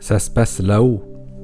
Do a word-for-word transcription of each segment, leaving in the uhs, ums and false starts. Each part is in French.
ça se passe là-haut.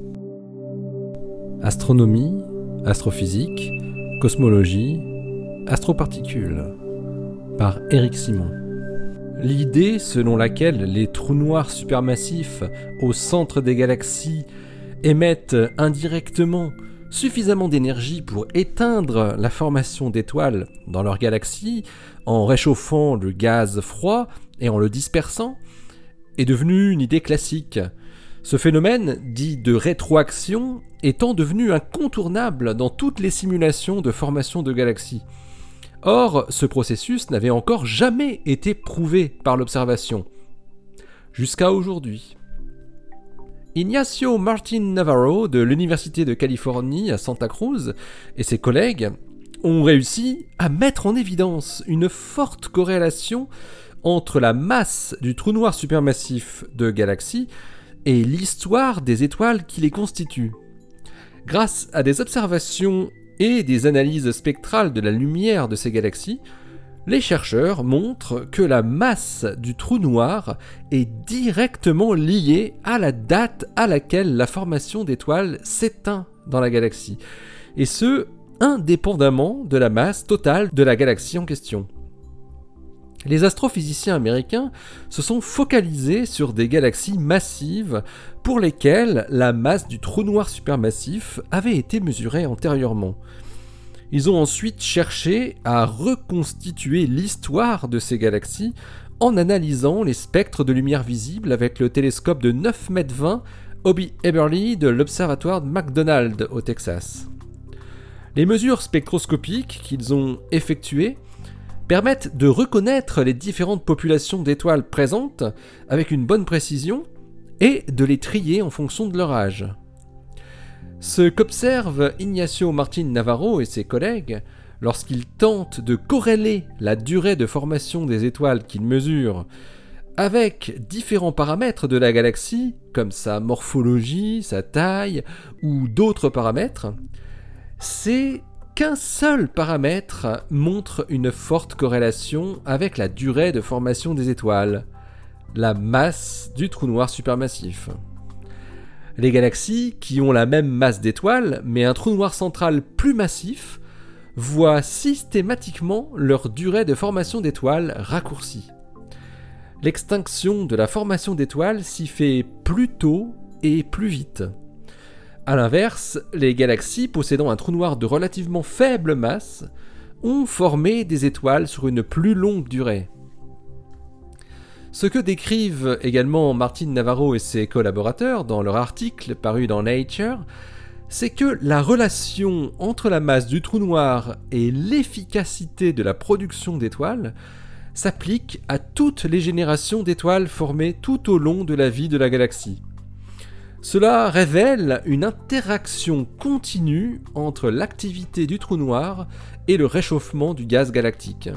Astronomie, astrophysique, cosmologie, astroparticules, par Éric Simon. L'idée selon laquelle les trous noirs supermassifs au centre des galaxies émettent indirectement suffisamment d'énergie pour éteindre la formation d'étoiles dans leur galaxie en réchauffant le gaz froid et en le dispersant est devenue une idée classique. Ce phénomène, dit de rétroaction, étant devenu incontournable dans toutes les simulations de formation de galaxies. Or, ce processus n'avait encore jamais été prouvé par l'observation, jusqu'à aujourd'hui. Ignacio Martin Navarro de l'Université de Californie à Santa Cruz et ses collègues ont réussi à mettre en évidence une forte corrélation entre la masse du trou noir supermassif de galaxies et l'histoire des étoiles qui les constituent. Grâce à des observations et des analyses spectrales de la lumière de ces galaxies, les chercheurs montrent que la masse du trou noir est directement liée à la date à laquelle la formation d'étoiles s'éteint dans la galaxie, et ce, indépendamment de la masse totale de la galaxie en question. Les astrophysiciens américains se sont focalisés sur des galaxies massives pour lesquelles la masse du trou noir supermassif avait été mesurée antérieurement. Ils ont ensuite cherché à reconstituer l'histoire de ces galaxies en analysant les spectres de lumière visible avec le télescope de neuf mètres vingt Hobby Eberly de l'observatoire de McDonald au Texas. Les mesures spectroscopiques qu'ils ont effectuées permettent de reconnaître les différentes populations d'étoiles présentes avec une bonne précision et de les trier en fonction de leur âge. Ce qu'observe Ignacio Martin Navarro et ses collègues lorsqu'ils tentent de corréler la durée de formation des étoiles qu'ils mesurent avec différents paramètres de la galaxie, comme sa morphologie, sa taille ou d'autres paramètres, c'est qu'un seul paramètre montre une forte corrélation avec la durée de formation des étoiles, la masse du trou noir supermassif. Les galaxies qui ont la même masse d'étoiles, mais un trou noir central plus massif, voient systématiquement leur durée de formation d'étoiles raccourcie. L'extinction de la formation d'étoiles s'y fait plus tôt et plus vite. A l'inverse, les galaxies possédant un trou noir de relativement faible masse ont formé des étoiles sur une plus longue durée. Ce que décrivent également Martin Navarro et ses collaborateurs dans leur article paru dans Nature, c'est que la relation entre la masse du trou noir et l'efficacité de la production d'étoiles s'applique à toutes les générations d'étoiles formées tout au long de la vie de la galaxie. Cela révèle une interaction continue entre l'activité du trou noir et le réchauffement du gaz galactique.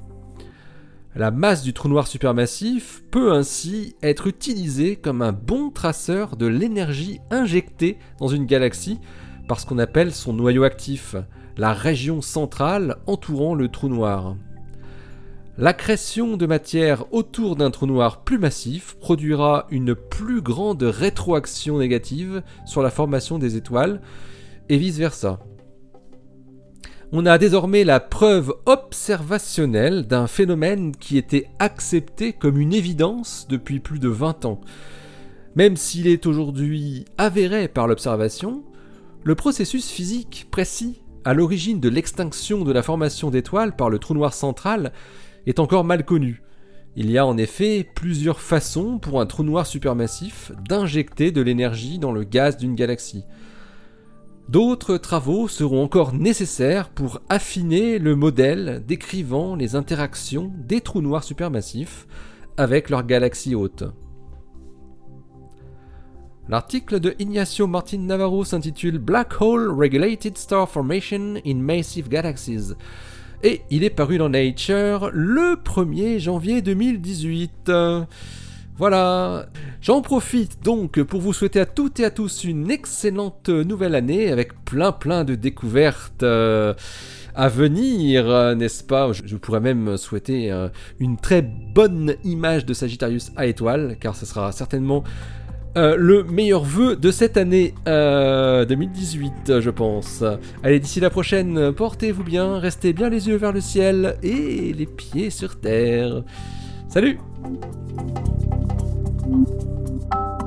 La masse du trou noir supermassif peut ainsi être utilisée comme un bon traceur de l'énergie injectée dans une galaxie par ce qu'on appelle son noyau actif, la région centrale entourant le trou noir. L'accrétion de matière autour d'un trou noir plus massif produira une plus grande rétroaction négative sur la formation des étoiles, et vice-versa. On a désormais la preuve observationnelle d'un phénomène qui était accepté comme une évidence depuis plus de vingt ans. Même s'il est aujourd'hui avéré par l'observation, le processus physique précis à l'origine de l'extinction de la formation d'étoiles par le trou noir central est encore mal connu. Il y a en effet plusieurs façons pour un trou noir supermassif d'injecter de l'énergie dans le gaz d'une galaxie. D'autres travaux seront encore nécessaires pour affiner le modèle décrivant les interactions des trous noirs supermassifs avec leurs galaxies hôtes. L'article de Ignacio Martin Navarro s'intitule Black Hole Regulated Star Formation in Massive Galaxies et il est paru dans Nature le premier janvier deux mille dix-huit. Voilà, j'en profite donc pour vous souhaiter à toutes et à tous une excellente nouvelle année avec plein plein de découvertes euh, à venir, euh, n'est-ce pas ? Je, je pourrais même souhaiter euh, une très bonne image de Sagittarius à étoile, car ce sera certainement euh, le meilleur vœu de cette année euh, deux mille dix-huit, je pense. Allez, d'ici la prochaine, portez-vous bien, restez bien les yeux vers le ciel et les pieds sur terre. Salut!